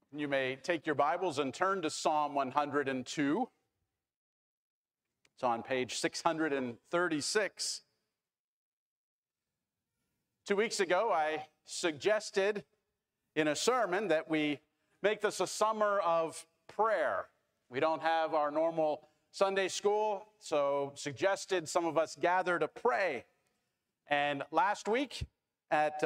You may take your Bibles and turn to Psalm 102. It's on page 636. 2 weeks ago, I suggested in a sermon that we make this a summer of prayer. We don't have our normal Sunday school, so suggested some of us gather to pray. And last week at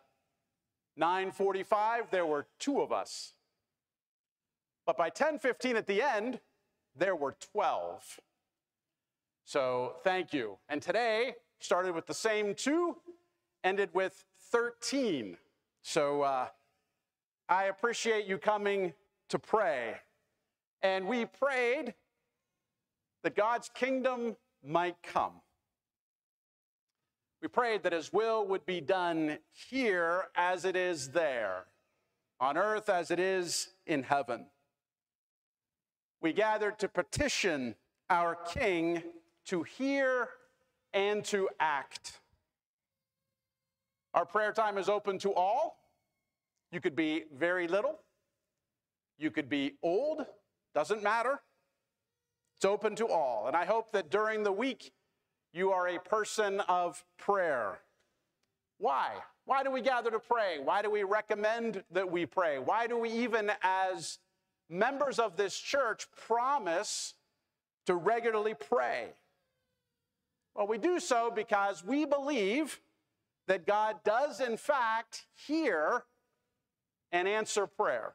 9:45, there were 2 of us. But by 10:15 at the end, there were 12. So thank you. And today started with the same 2, ended with 13. So I appreciate you coming to pray. And we prayed that God's kingdom might come. We prayed that his will would be done here as it is there, on earth as it is in heaven. We gathered to petition our King to hear and to act. Our prayer time is open to all. You could be very little. You could be old. Doesn't matter. It's open to all. And I hope that during the week, you are a person of prayer. Why? Why do we gather to pray? Why do we recommend that we pray? Why do we even, as members of this church, promise to regularly pray? Well, we do so because we believe that God does, in fact, hear and answer prayer.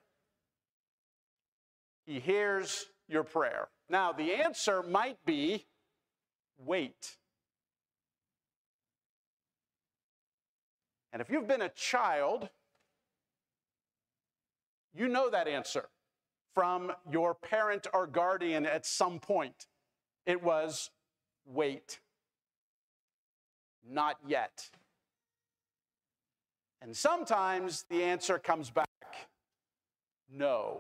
He hears your prayer. Now, the answer might be wait. And if you've been a child, you know that answer from your parent or guardian at some point. It was wait. Not yet. And sometimes the answer comes back, no.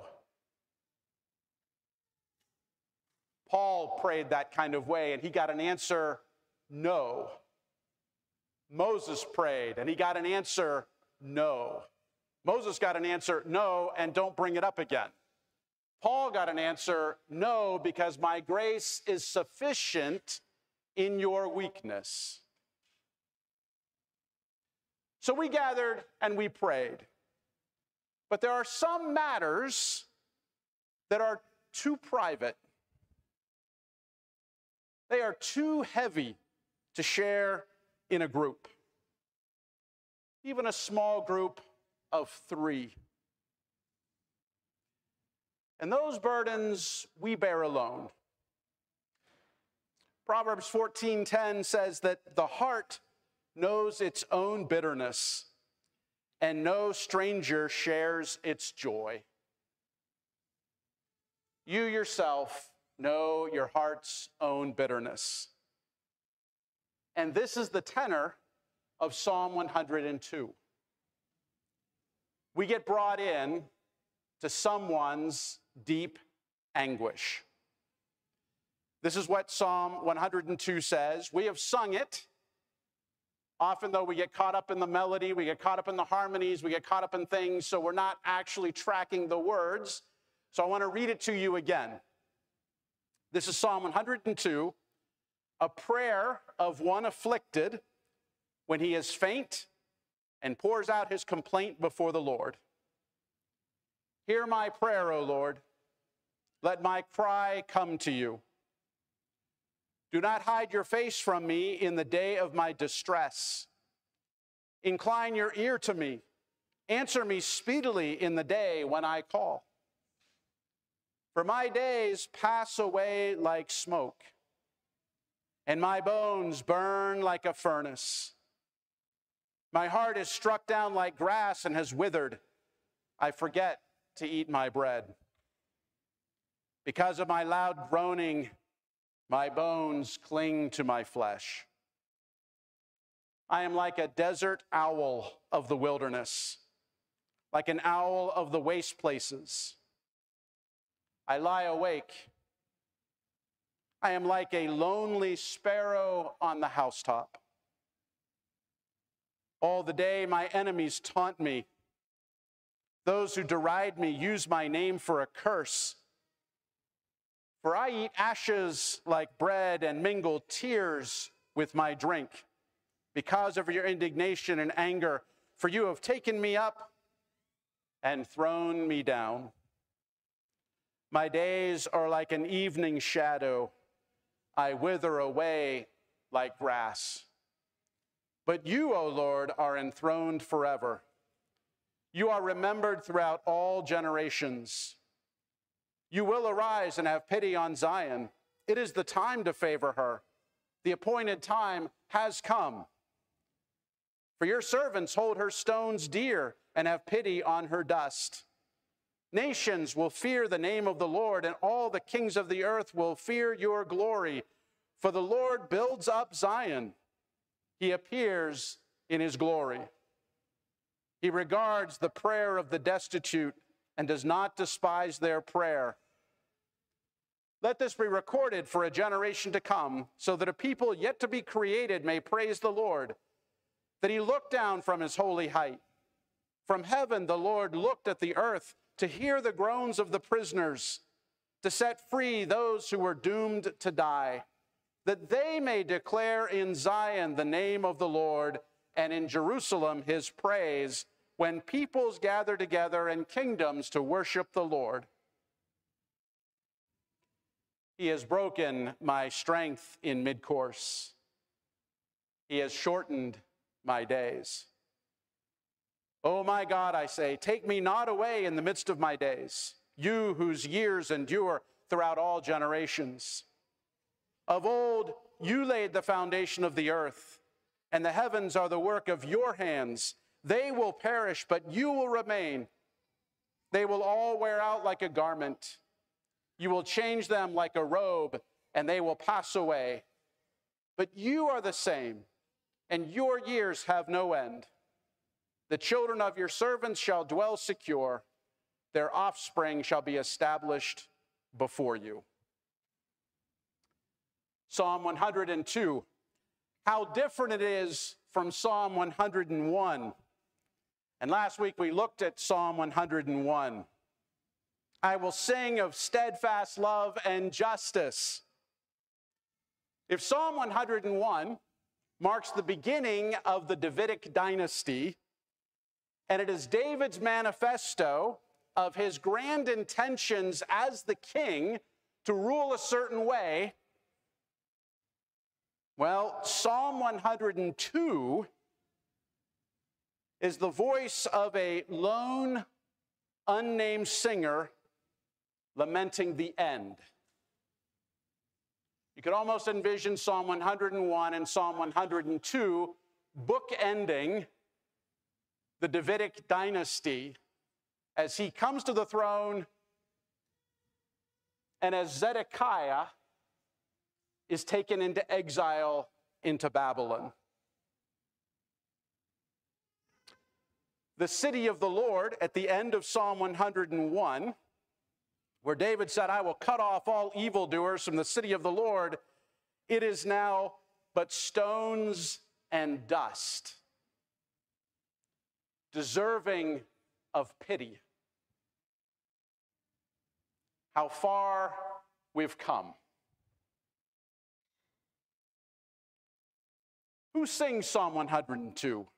Paul prayed that kind of way, and he got an answer, no. Moses prayed, and he got an answer, no. Moses got an answer, no, and don't bring it up again. Paul got an answer, no, because my grace is sufficient in your weakness. So we gathered and we prayed. But there are some matters that are too private. They are too heavy to share in a group, even a small group of 3. And those burdens we bear alone. Proverbs 14:10 says that the heart knows its own bitterness, and no stranger shares its joy. You yourself know your heart's own bitterness. And this is the tenor of Psalm 102. We get brought in to someone's deep anguish. This is what Psalm 102 says. We have sung it. Often, though, we get caught up in the melody, we get caught up in the harmonies, we get caught up in things, so we're not actually tracking the words. So I want to read it to you again. This is Psalm 102, a prayer of one afflicted when he is faint and pours out his complaint before the Lord. Hear my prayer, O Lord. Let my cry come to you. Do not hide your face from me in the day of my distress. Incline your ear to me. Answer me speedily in the day when I call. For my days pass away like smoke, and my bones burn like a furnace. My heart is struck down like grass and has withered. I forget to eat my bread. Because of my loud groaning, my bones cling to my flesh. I am like a desert owl of the wilderness, like an owl of the waste places. I lie awake. I am like a lonely sparrow on the housetop. All the day my enemies taunt me. Those who deride me use my name for a curse. For I eat ashes like bread and mingle tears with my drink because of your indignation and anger, for you have taken me up and thrown me down. My days are like an evening shadow. I wither away like grass. But you, O Lord, are enthroned forever. You are remembered throughout all generations. You will arise and have pity on Zion. It is the time to favor her. The appointed time has come. For your servants hold her stones dear and have pity on her dust. Nations will fear the name of the Lord, and all the kings of the earth will fear your glory. For the Lord builds up Zion. He appears in his glory. He regards the prayer of the destitute and does not despise their prayer. Let this be recorded for a generation to come, so that a people yet to be created may praise the Lord, that he looked down from his holy height. From heaven the Lord looked at the earth to hear the groans of the prisoners, to set free those who were doomed to die, that they may declare in Zion the name of the Lord, and in Jerusalem his praise, when peoples gather together and kingdoms to worship the Lord. He has broken my strength in mid-course. He has shortened my days. O my God, I say, take me not away in the midst of my days, you whose years endure throughout all generations. Of old, you laid the foundation of the earth, and the heavens are the work of your hands. They will perish, but you will remain. They will all wear out like a garment. You will change them like a robe, and they will pass away. But you are the same, and your years have no end. The children of your servants shall dwell secure. Their offspring shall be established before you. Psalm 102. How different it is from Psalm 101. And last week we looked at Psalm 101. I will sing of steadfast love and justice. If Psalm 101 marks the beginning of the Davidic dynasty, and it is David's manifesto of his grand intentions as the king to rule a certain way, well, Psalm 102 is the voice of a lone, unnamed singer lamenting the end. You could almost envision Psalm 101 and Psalm 102 bookending the Davidic dynasty as he comes to the throne and as Zedekiah is taken into exile into Babylon. The city of the Lord at the end of Psalm 101, where David said, I will cut off all evildoers from the city of the Lord, it is now but stones and dust, deserving of pity. How far we've come. Who sings Psalm 102?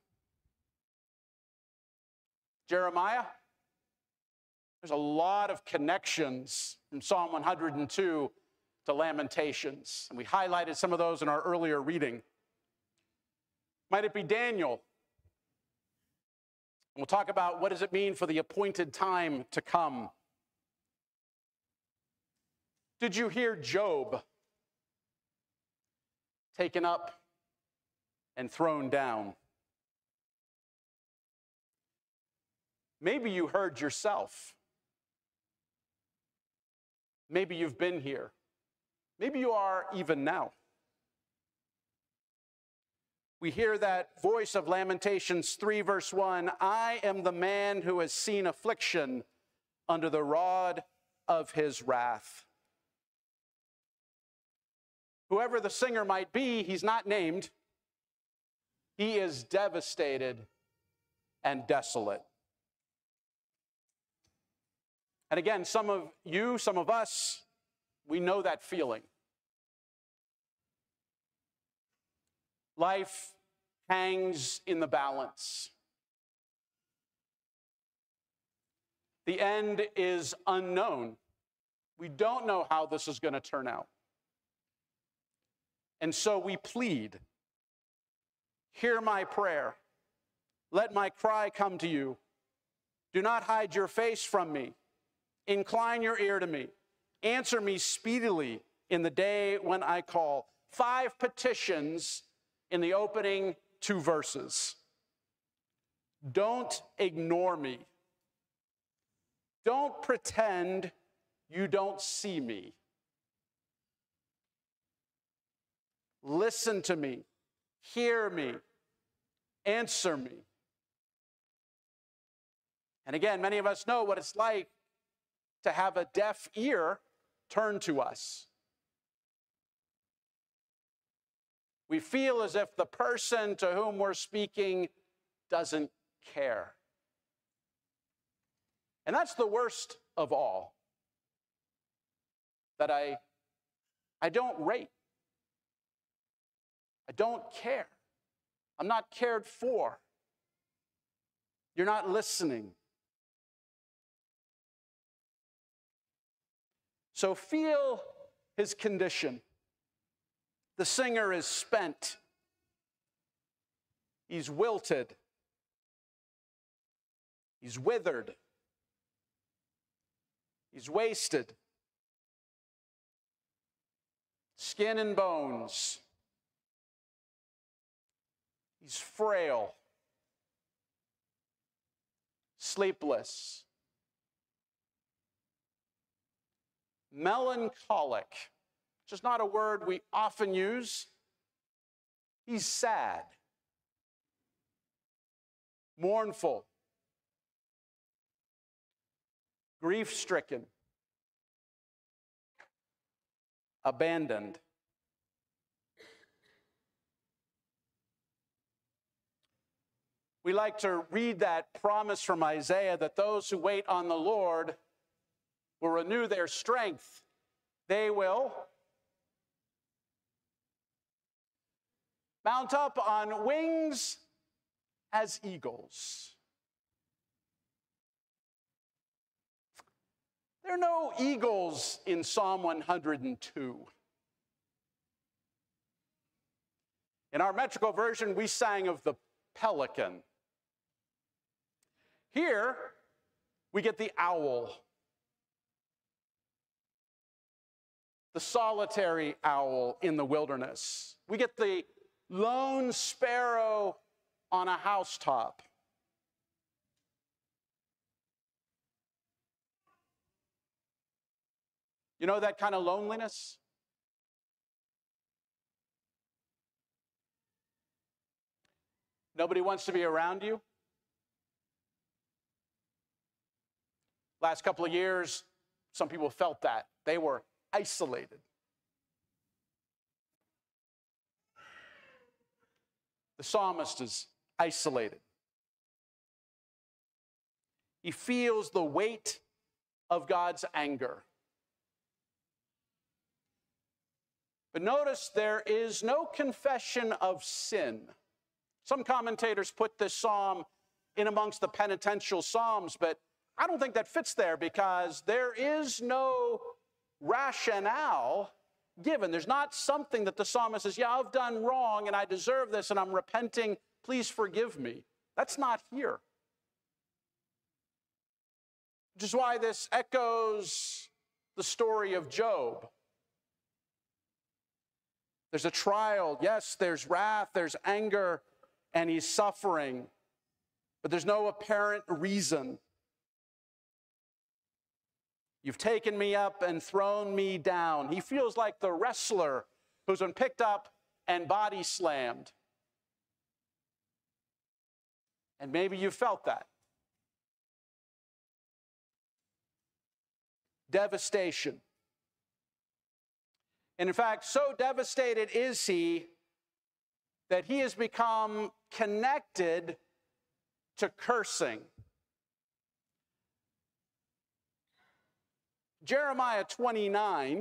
Jeremiah? There's a lot of connections from Psalm 102 to Lamentations, and we highlighted some of those in our earlier reading. Might it be Daniel? We'll talk about what does it mean for the appointed time to come. Did you hear Job? Taken up and thrown down. Maybe you heard yourself. Maybe you've been here. Maybe you are even now. We hear that voice of Lamentations 3, verse 1, I am the man who has seen affliction under the rod of his wrath. Whoever the singer might be, he's not named. He is devastated and desolate. And again, some of you, some of us, we know that feeling. Life hangs in the balance. The end is unknown. We don't know how this is going to turn out. And so we plead, hear my prayer. Let my cry come to you. Do not hide your face from me. Incline your ear to me. Answer me speedily in the day when I call. 5 petitions in the opening 2 verses. Don't ignore me. Don't pretend you don't see me. Listen to me. Hear me. Answer me. And again, many of us know what it's like to have a deaf ear turned to us. We feel as if the person to whom we're speaking doesn't care. And that's the worst of all, that I don't rate. I don't care. I'm not cared for. You're not listening. So feel his condition. The singer is spent. He's wilted. He's withered. He's wasted. Skin and bones. He's frail. Sleepless. Melancholic, which is not a word we often use. He's sad. Mournful. Grief-stricken. Abandoned. We like to read that promise from Isaiah that those who wait on the Lord will renew their strength. They will mount up on wings as eagles. There are no eagles in Psalm 102. In our metrical version, we sang of the pelican. Here, we get the owl. The solitary owl in the wilderness. We get the lone sparrow on a housetop. You know that kind of loneliness? Nobody wants to be around you. Last couple of years, some people felt that. They were isolated. The psalmist is isolated. He feels the weight of God's anger. But notice there is no confession of sin. Some commentators put this psalm in amongst the penitential psalms, but I don't think that fits there because there is no rationale given. There's not something that the psalmist says, yeah, I've done wrong and I deserve this and I'm repenting. Please forgive me. That's not here. Which is why this echoes the story of Job. There's a trial. Yes, there's wrath, there's anger, and he's suffering. But there's no apparent reason. You've taken me up and thrown me down. He feels like the wrestler who's been picked up and body slammed. And maybe you felt that. Devastation. And in fact, so devastated is he that he has become connected to cursing. Jeremiah 29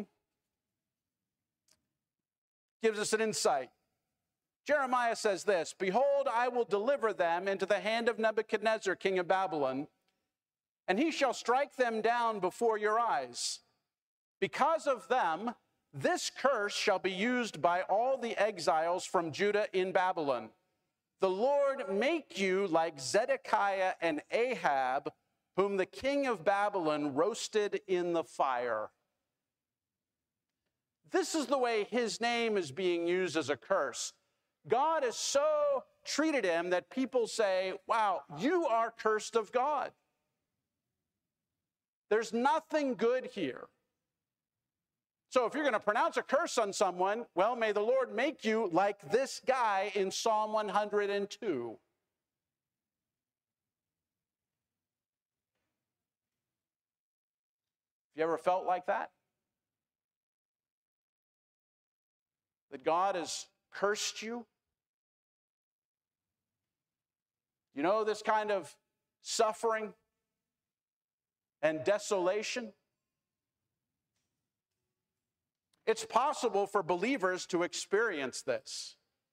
gives us an insight. Jeremiah says this, "Behold, I will deliver them into the hand of Nebuchadnezzar, king of Babylon, and he shall strike them down before your eyes. Because of them, this curse shall be used by all the exiles from Judah in Babylon. The Lord make you like Zedekiah and Ahab, whom the king of Babylon roasted in the fire." This is the way his name is being used as a curse. God has so treated him that people say, wow, you are cursed of God. There's nothing good here. So if you're going to pronounce a curse on someone, well, may the Lord make you like this guy in Psalm 102. Have you ever felt like that? That God has cursed you? You know, this kind of suffering and desolation? It's possible for believers to experience this.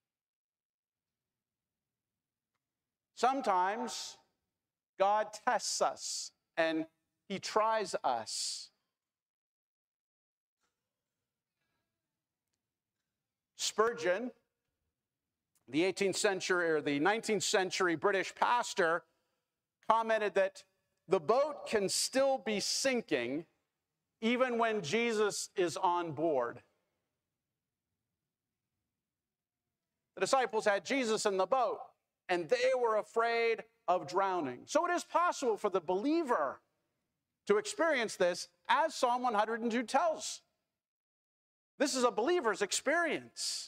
Sometimes God tests us and he tries us. Spurgeon, the 18th century or the 19th century British pastor, commented that the boat can still be sinking even when Jesus is on board. The disciples had Jesus in the boat, and they were afraid of drowning. So it is possible for the believer to experience this, as Psalm 102 tells. This is a believer's experience.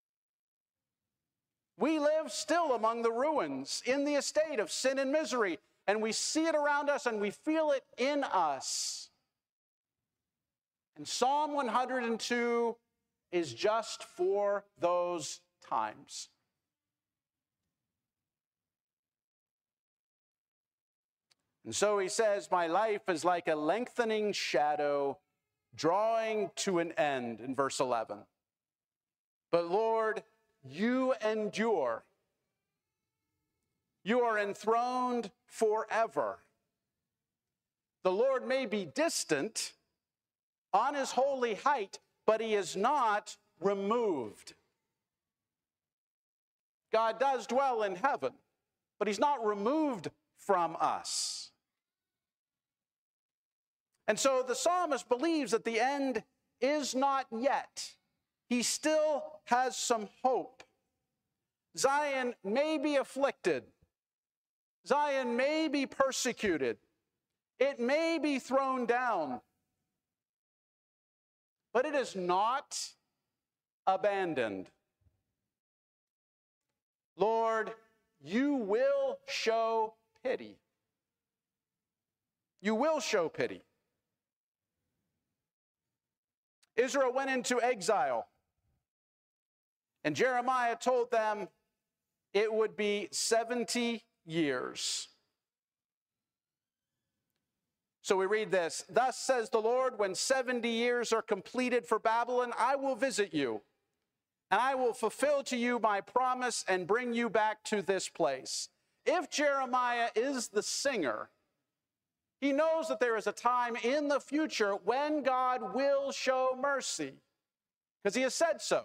We live still among the ruins, in the estate of sin and misery, and we see it around us and we feel it in us. And Psalm 102 is just for those times. And so he says, my life is like a lengthening shadow drawing to an end, in verse 11. But Lord, you endure. You are enthroned forever. The Lord may be distant on his holy height, but he is not removed. God does dwell in heaven, but he's not removed from us. And so the psalmist believes that the end is not yet. He still has some hope. Zion may be afflicted. Zion may be persecuted. It may be thrown down. But it is not abandoned. Lord, you will show pity. You will show pity. Israel went into exile, and Jeremiah told them it would be 70 years. So we read this, thus says the Lord, when 70 years are completed for Babylon, I will visit you, and I will fulfill to you my promise and bring you back to this place. If Jeremiah is the singer, he knows that there is a time in the future when God will show mercy, because he has said so.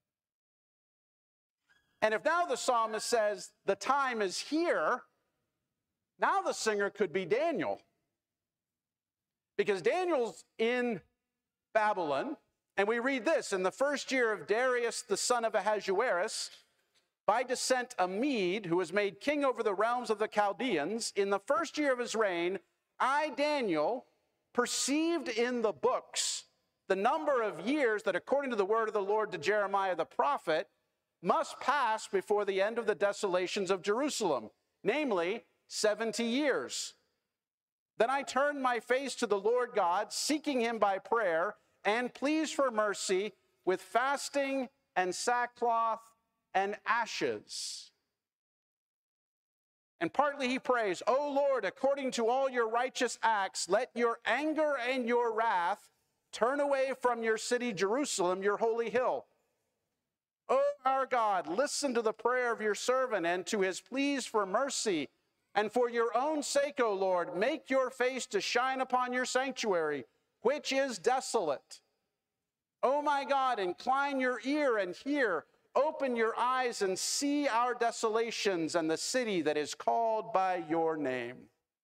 And if now the psalmist says the time is here, now the singer could be Daniel. Because Daniel's in Babylon, and we read this, in the first year of Darius, the son of Ahasuerus, by descent a Mede, who was made king over the realms of the Chaldeans, in the first year of his reign, I, Daniel, perceived in the books the number of years that, according to the word of the Lord to Jeremiah the prophet, must pass before the end of the desolations of Jerusalem, namely 70 years. Then I turned my face to the Lord God, seeking him by prayer, and pleased for mercy with fasting and sackcloth and ashes. And partly he prays, O Lord, according to all your righteous acts, let your anger and your wrath turn away from your city, Jerusalem, your holy hill. O our God, listen to the prayer of your servant and to his pleas for mercy. And for your own sake, O Lord, make your face to shine upon your sanctuary, which is desolate. O my God, incline your ear and hear. Open your eyes and see our desolations and the city that is called by your name.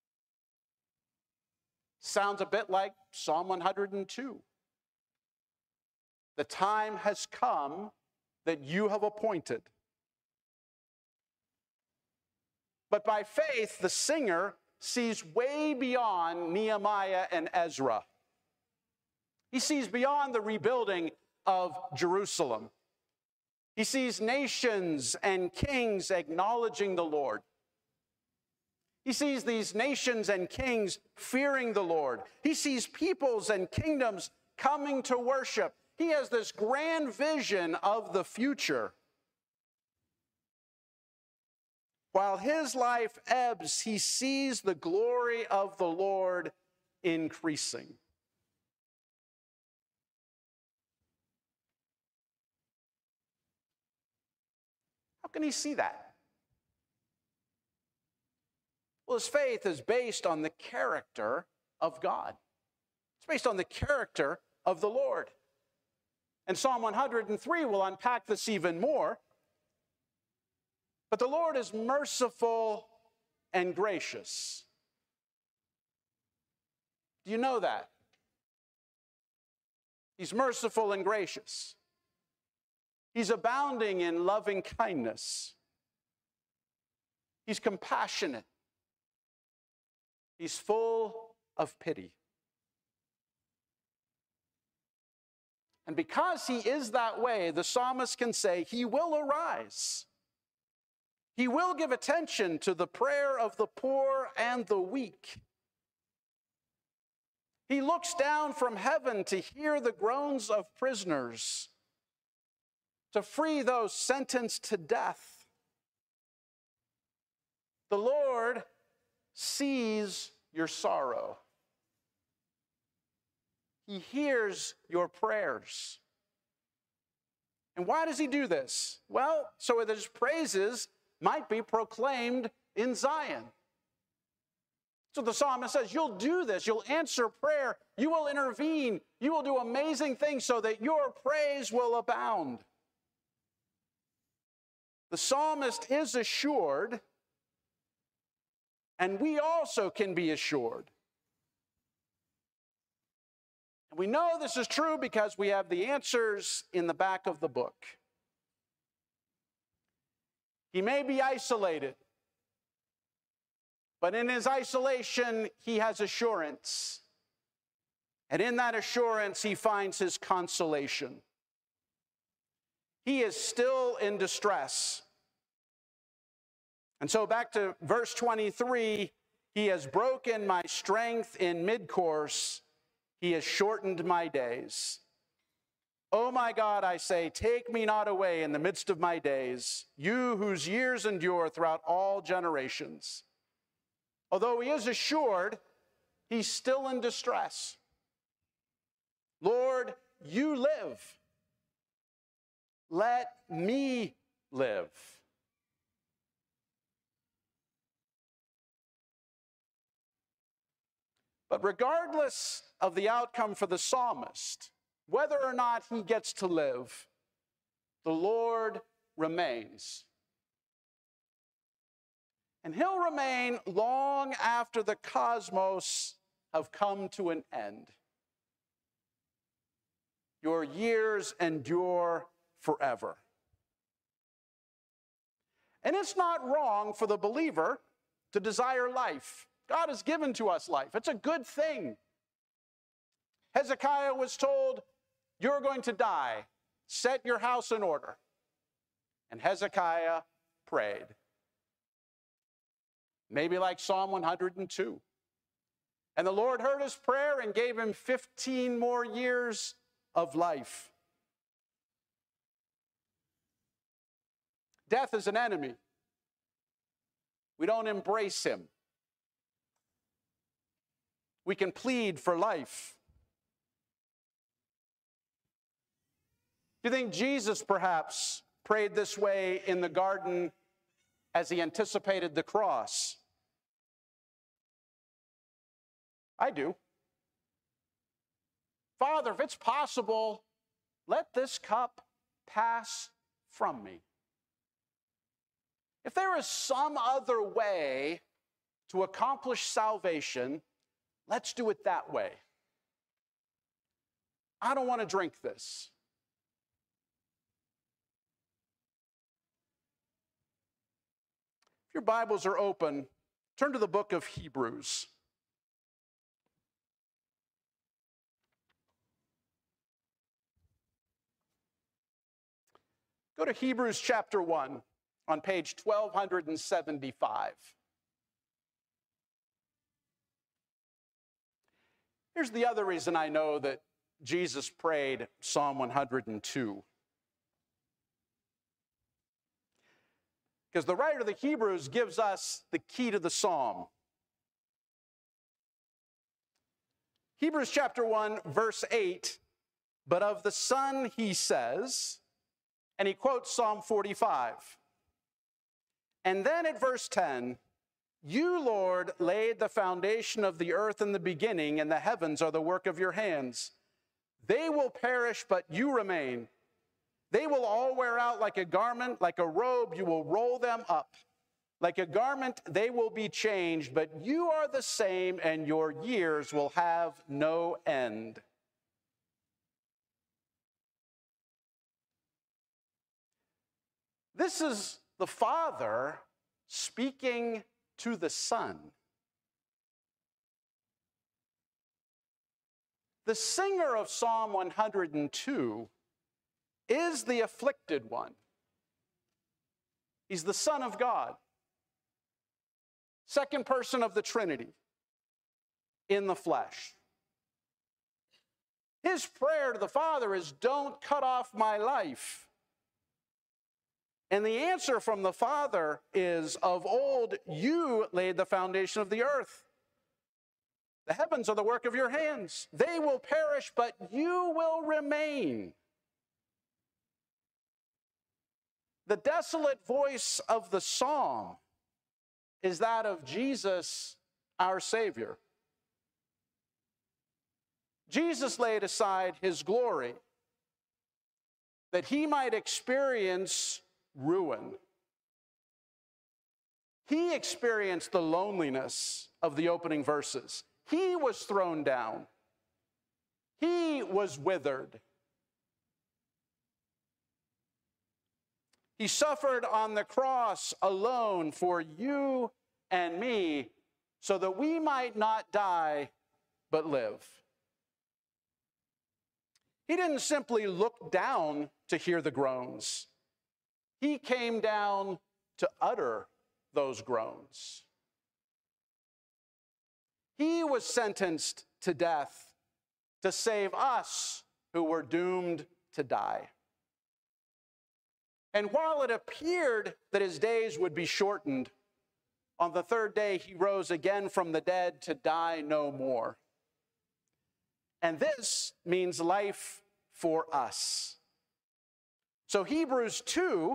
Sounds a bit like Psalm 102. The time has come that you have appointed. But by faith, the singer sees way beyond Nehemiah and Ezra. He sees beyond the rebuilding of Jerusalem. He sees nations and kings acknowledging the Lord. He sees these nations and kings fearing the Lord. He sees peoples and kingdoms coming to worship. He has this grand vision of the future. While his life ebbs, he sees the glory of the Lord increasing. How can he see that? Well, his faith is based on the character of God. It's based on the character of the Lord. And Psalm 103 will unpack this even more. But the Lord is merciful and gracious. Do you know that? He's merciful and gracious. He's abounding in loving kindness. He's compassionate. He's full of pity. And because he is that way, the psalmist can say, he will arise. He will give attention to the prayer of the poor and the weak. He looks down from heaven to hear the groans of prisoners, to free those sentenced to death. The Lord sees your sorrow. He hears your prayers. And why does he do this? Well, so that his praises might be proclaimed in Zion. So the psalmist says, you'll do this, you'll answer prayer, you will intervene, you will do amazing things so that your praise will abound. The psalmist is assured, and we also can be assured. And we know this is true because we have the answers in the back of the book. He may be isolated, but in his isolation, he has assurance. And in that assurance, he finds his consolation. He is still in distress. And so back to verse 23, he has broken my strength in mid-course. He has shortened my days. O my God, I say, take me not away in the midst of my days, you whose years endure throughout all generations. Although he is assured, he's still in distress. Lord, you live. Let me live. But regardless of the outcome for the psalmist, whether or not he gets to live, the Lord remains. And he'll remain long after the cosmos have come to an end. Your years endure forever. And it's not wrong for the believer to desire life. God has given to us life. It's a good thing. Hezekiah was told, you're going to die. Set your house in order. And Hezekiah prayed. Maybe like Psalm 102. And the Lord heard his prayer and gave him 15 more years of life. Death is an enemy. We don't embrace him. We can plead for life. Do you think Jesus perhaps prayed this way in the garden as he anticipated the cross? I do. Father, if it's possible, let this cup pass from me. If there is some other way to accomplish salvation, let's do it that way. I don't want to drink this. If your Bibles are open, turn to the book of Hebrews. Go to Hebrews chapter 1 on page 1275. Here's the other reason I know that Jesus prayed Psalm 102. Because the writer of the Hebrews gives us the key to the psalm. Hebrews chapter 1, verse 8, but of the Son he says, and he quotes Psalm 45. And then at verse 10, you, Lord, laid the foundation of the earth in the beginning, and the heavens are the work of your hands. They will perish, but you remain. They will all wear out like a garment, like a robe, you will roll them up. Like a garment, they will be changed, but you are the same, and your years will have no end. This is the Father speaking to the Son. The singer of Psalm 102 is the afflicted one. He's the Son of God, second person of the Trinity in the flesh. His prayer to the Father is, don't cut off my life. And the answer from the Father is, of old you laid the foundation of the earth. The heavens are the work of your hands. They will perish, but you will remain. The desolate voice of the psalm is that of Jesus, our Savior. Jesus laid aside his glory that he might experience ruin. He experienced the loneliness of the opening verses. He was thrown down. He was withered. He suffered on the cross alone for you and me, so that we might not die, but live. He didn't simply look down to hear the groans. He came down to utter those groans. He was sentenced to death to save us who were doomed to die. And while it appeared that his days would be shortened, on the third day he rose again from the dead to die no more. And this means life for us. So Hebrews 2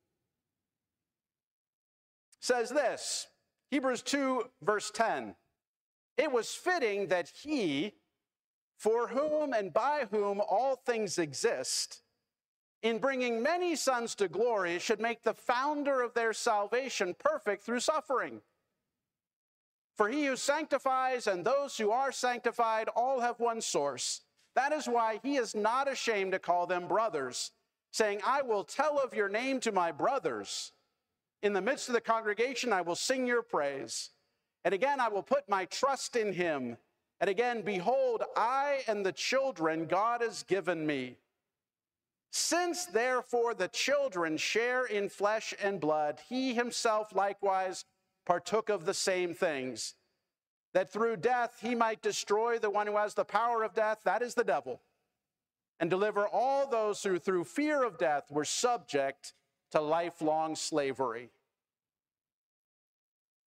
says this, Hebrews 2, verse 10, it was fitting that he, for whom and by whom all things exist, in bringing many sons to glory, should make the founder of their salvation perfect through suffering. For he who sanctifies and those who are sanctified all have one source. That is why he is not ashamed to call them brothers, saying, I will tell of your name to my brothers. In the midst of the congregation, I will sing your praise. And again, I will put my trust in him. And again, behold, I and the children God has given me. Since, therefore, the children share in flesh and blood, he himself likewise partook of the same things, that through death he might destroy the one who has the power of death, that is the devil, and deliver all those who through fear of death were subject to lifelong slavery.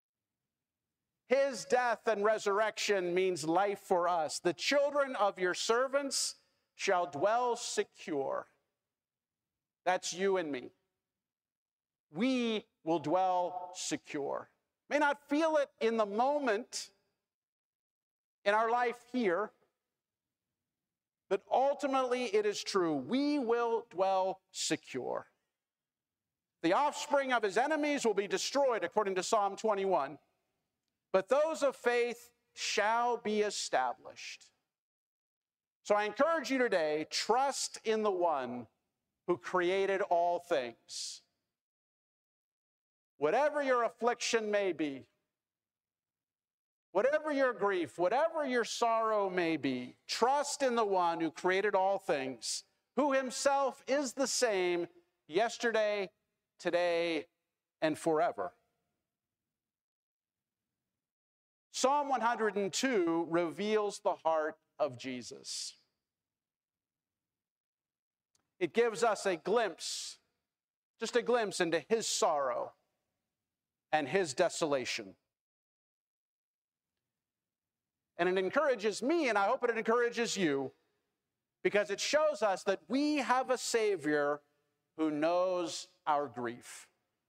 His death and resurrection means life for us. The children of your servants shall dwell secure. That's you and me. We will dwell secure. May not feel it in the moment in our life here, but ultimately it is true. We will dwell secure. The offspring of his enemies will be destroyed, according to Psalm 21. But those of faith shall be established. So I encourage you today, trust in the one who created all things. Whatever your affliction may be, whatever your grief, whatever your sorrow may be, trust in the one who created all things, who himself is the same yesterday, today, and forever. Psalm 102 reveals the heart of Jesus. It gives us a glimpse, just a glimpse into his sorrow and his desolation. And it encourages me, and I hope it encourages you, because it shows us that we have a Savior who knows our grief.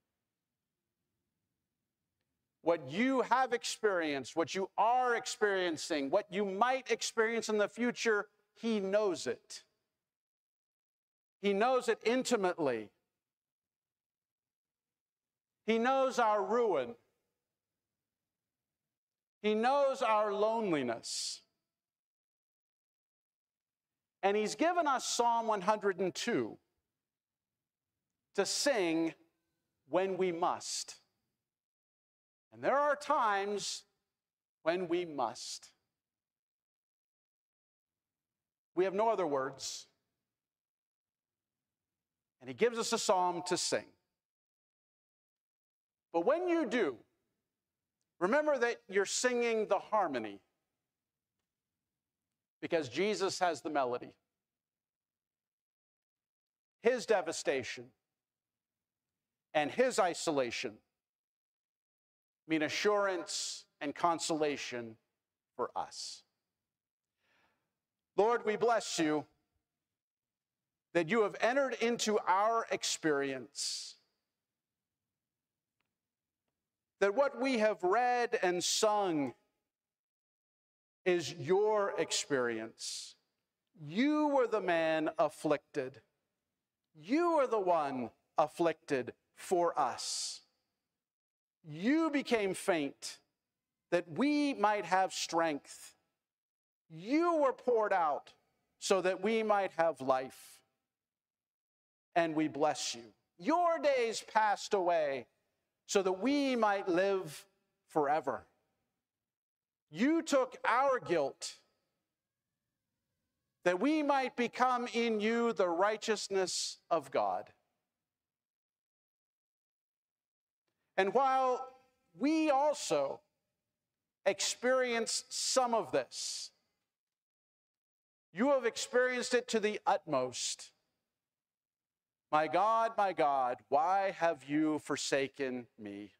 What you have experienced, what you are experiencing, what you might experience in the future, he knows it. He knows it intimately. He knows our ruin. He knows our loneliness. And he's given us Psalm 102 to sing when we must. And there are times when we must. We have no other words. And he gives us a psalm to sing. But when you do, remember that you're singing the harmony, because Jesus has the melody. His devastation and his isolation mean assurance and consolation for us. Lord, we bless you that you have entered into our experience, that what we have read and sung is your experience. You were the man afflicted. You are the one afflicted for us. You became faint that we might have strength. You were poured out so that we might have life. And we bless you. Your days passed away so that we might live forever. You took our guilt that we might become in you the righteousness of God. And while we also experience some of this, you have experienced it to the utmost. My God, why have you forsaken me?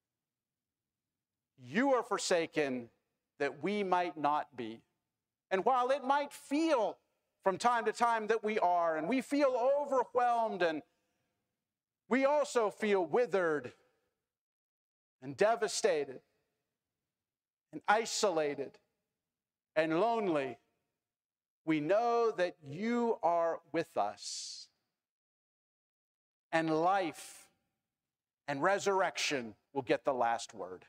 You are forsaken that we might not be. And while it might feel from time to time that we are, and we feel overwhelmed, and we also feel withered and devastated and isolated and lonely, we know that you are with us. And life and resurrection will get the last word.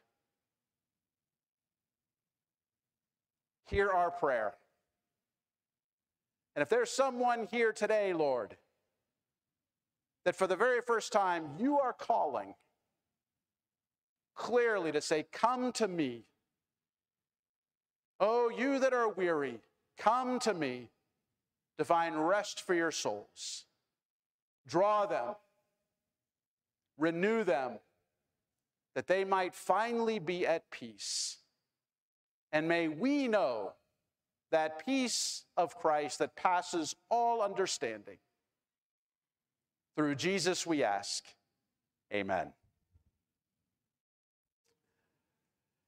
Hear our prayer. And if there's someone here today, Lord, that for the very first time you are calling clearly to say, come to me. Oh, you that are weary, come to me to find rest for your souls. Draw them. Renew them, that they might finally be at peace. And may we know that peace of Christ that passes all understanding. Through Jesus we ask, amen.